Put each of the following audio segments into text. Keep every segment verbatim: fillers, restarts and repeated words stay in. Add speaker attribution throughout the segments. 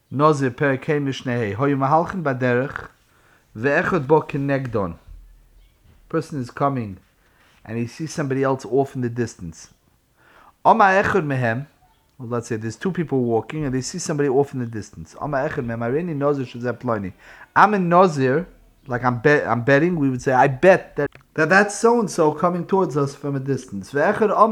Speaker 1: Nazir Perkei Mishnei. Hoyu Mahalchin Baderech Ve'echad Bo Kenegdon. Person is coming and he sees somebody else off in the distance. Ama Echad Mehem. Well, let's say there's two people walking and they see somebody off in the distance. Ama Echad Mehem. Areni Nazir Shazeh Ploni. I'm a Nazir. Like I'm bet, I'm betting. We would say, I bet that, that that's so and so coming towards us from a distance. I'm a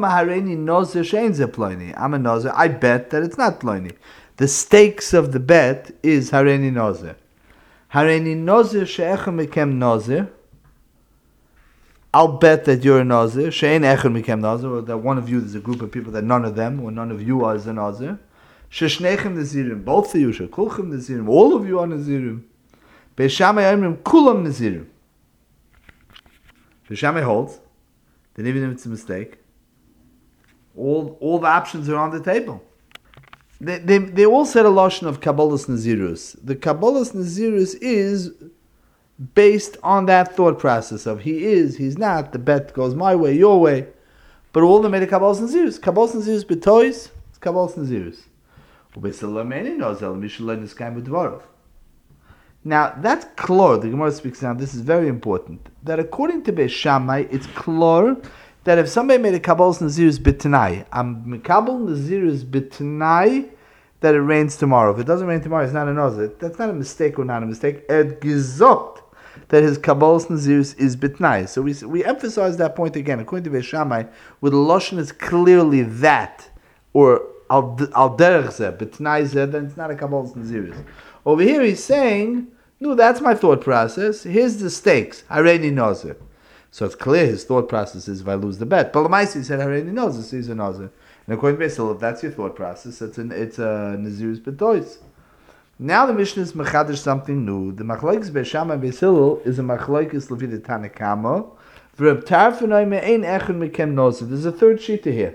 Speaker 1: nazir. I bet that it's not ploni. The stakes of the bet is hareni nazir. Hareni nazir she'echad mekem nazir. I'll bet that you're a nazir. She'ein echad mekem nazir. Or that one of you, there's a group of people that none of them, or none of you are a nazir. She'shnechem nazirim. Both of you, she'kulchem nazirim. All of you are nazirim. Beis Shammai Omrim Kulam Nazirim. Beis Shammai holds that even if it's a mistake, all all the options are on the table. They they, they all said a lashon of Kabbalas Nazirus. The Kabbalas Nazirus is based on that thought process of he is, he's not. The bet goes my way, your way, but all the made a Kabbalas Nazirus. Kabbalas Nazirus betois, it's Kabbalas Nazirus. Ubesalameni nozel mishalei niskayim b'dvarav. Now, that's klor, the Gemara speaks now, this is very important, that according to Beis Shammai, it's klor, that if somebody made a Kabbalas Nazirus b'tanai, I'm Mekabel Nazirus b'tanai, that it rains tomorrow. If it doesn't rain tomorrow, it's not a nazir. That's not a mistake or not a mistake. Et gezogt, that his Kabbalas Nazirus is b'tanai. So we we emphasize that point again. According to Beis Shammai, where the lashon is clearly that, or al derech zeh, b'tanai zeh, then it's not a Kabbalas Nazirus. Over here he's saying, no, that's my thought process. Here's the stakes. Hareni Nazir. So it's clear his thought process is if I lose the bet. But Lamaisi said Hareni Nazir, so he's a Nazir. And according to Basil, if that's your thought process, it's an it's a Nazirus B'tois. Now the Mishnah is mechadish something new. The Machlokes Beis Shammai and Beis Hillel is a Machlokes Levi Tanakama. V'Reb Tarfon me'ein echad mekem Nazir. There's a third shita here.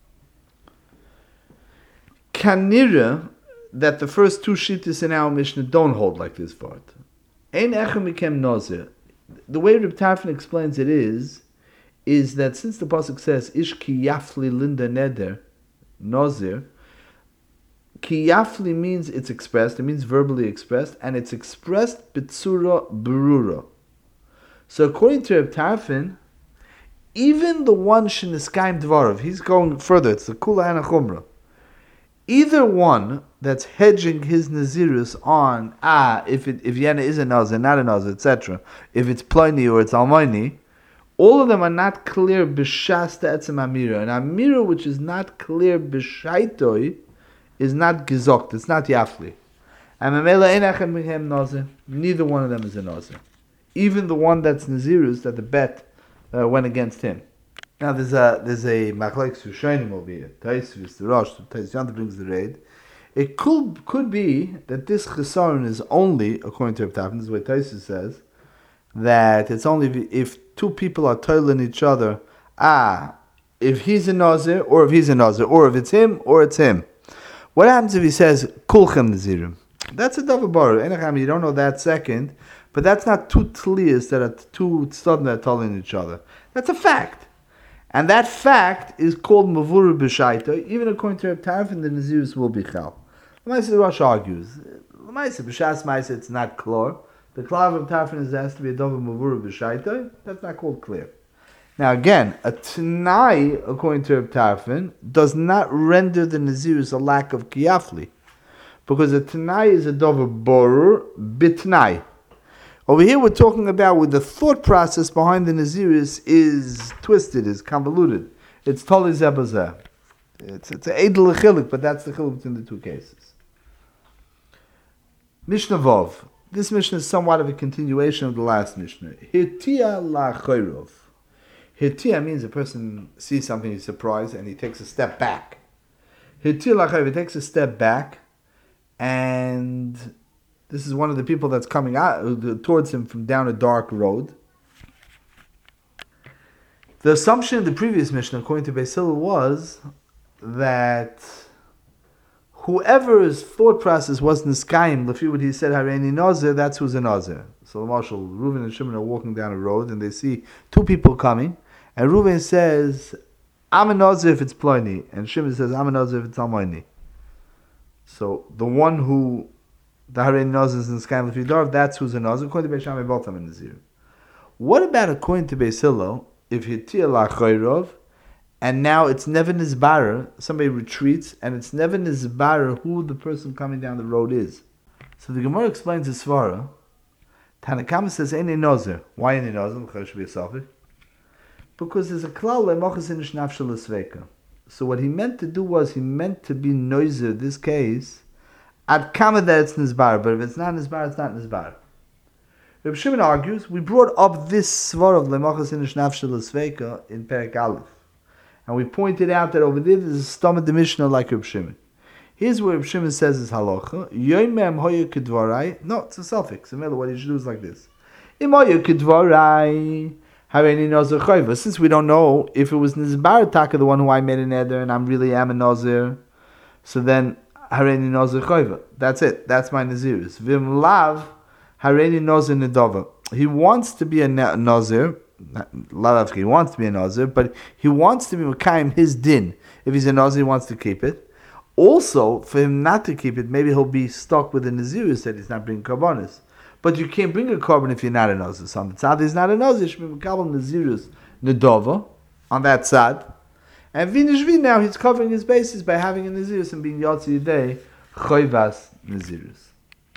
Speaker 1: Kanira, that the first two shittas in our Mishnah don't hold like this part. Ein echad mekem nazir. The way Reb Tarfon explains it is, is that since the pasuk says ish ki yafli linda neder nazir, ki yafli means it's expressed. It means verbally expressed, and it's expressed b'tzura berura. So according to Reb Tarfon, even the one sheniskayim dvarav, he's going further. It's the kula and a chumrah. Either one that's hedging his nazirus on ah if it if Yana is a nazir, not a nazir, et cetera. If it's pliny or it's almoni, all of them are not clear b'shas etzem amira. An amira which is not clear b'shaitoi is not gezokt. It's not yafli. And memela ein echad mehem nazir. Neither one of them is a nazir. Even the one that's nazirus that the bet uh, went against him. Now there's a there's a machlokes Rishonim over here. Taisvis the Rosh, Taisvis Yonah brings the raid. It could could be that this chesaron is only, according to Reb Tarfon, this is what Taisvis says, that it's only if, if two people are toiling each other. Ah, if he's a nazir or if he's a nazir, or if it's him or it's him. What happens if he says kulchem nazirim? That's a double bar. You don't know that second, but that's not two tliyas that are two tzaddim that are toiling each other. That's a fact. And that fact is called Mavuru B'Shaita. Even according to Reb Tarfon, the Nazirus will be Chal. L'maisa the Rosh argues. L'maisa, B'Shas Maisa, it's not clear. The Klal of Reb Tarfon is has to be a Dover Mavuru B'Shaita. That's not called clear. Now again, a Tanai, according to Reb Tarfon, does not render the Nazirus a lack of Kiyafli. Because a Tanai is a Dover Borur B'Tnai. Over here we're talking about where the thought process behind the Nazirus is twisted, is convoluted. It's totally zebazeh. It's it's an edel chilik, but that's the chilik between the two cases. Mishnah Vov. This Mishnah is somewhat of a continuation of the last Mishnah. Hitia la choyrov. Hitia means a person sees something, he's surprised, and he takes a step back. Hitia la choyrov, he takes a step back, and this is one of the people that's coming out towards him from down a dark road. The assumption in the previous Mishnah, according to Beis Hillel, was that whoever's thought process was niskayim, lefi what he said, Hareni Nazir, that's who's a Nazir. So the Marshal, Reuven and Shimon are walking down a road, and they see two people coming, and Reuven says, I'm a Nazir if it's Pliny, and Shimon says, I'm a Nazir if it's Almoni. So the one who the Harein Nazir is in the sky of Fidor, that's who's a Nazir. According to Beis Shammai, both are Nazir. What about according to Beis Hillel, if Hitia Lachayrov, and now it's never Nizbarer, somebody retreats, and it's never Nizbarer who the person coming down the road is. So the Gemara explains the Svara. Tanakama says, Ein Nazir. Why Ein Nazir? Because it should be a Safik. Because there's a klal le'mochas in shnafshel l'sveika. So what he meant to do was, he meant to be noizer, this case, ad kama that it's nizbar, but if it's not nizbar, it's not nizbar. Reb Shimon argues, we brought up this svar of le'mochas in shnafshel l'sveika in Perek Aleph. And we pointed out that over there, there's a stomach de Mishnah like Reb Shimon. Here's where Reb Shimon says is halacha, yoymem hoya kedvarai, no, it's a suffix, so what you should do is like this. Im hoya kedvarai, since we don't know if it was Nizbar Taka, the one who I made an eder, and I'm really am a Nazir, so then Hareini Nazir Choyva. That's it. That's my Nazirus. Vim Lav Hareini Nazir Nedova. He wants to be a Nazir. Lav he wants to be a Nazir, but he wants to be Mekayim his din. If he's a Nazir, he wants to keep it. Also, for him not to keep it, maybe he'll be stuck with a Nazirus that he's not bringing Karbonis. But you can't bring a carbon if you're not a Nazir. So on the side, he's not a Nazir. Shmi Mekabel Nazirus Nedova on that side. And Vinishvi now, he's covering his bases by having a Nazirus and being Yotzi Yidei Choyvas Nazirus.